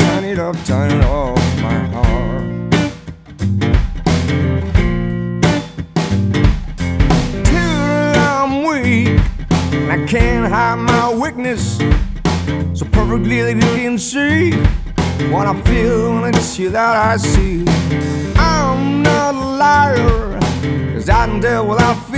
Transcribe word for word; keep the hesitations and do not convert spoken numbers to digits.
turn it up, turn it off, my heart. Till I'm weak, and I can't hide my weakness, so perfectly that you can see what I feel when it's you that I see. I'm not a liar, 'cause I can tell without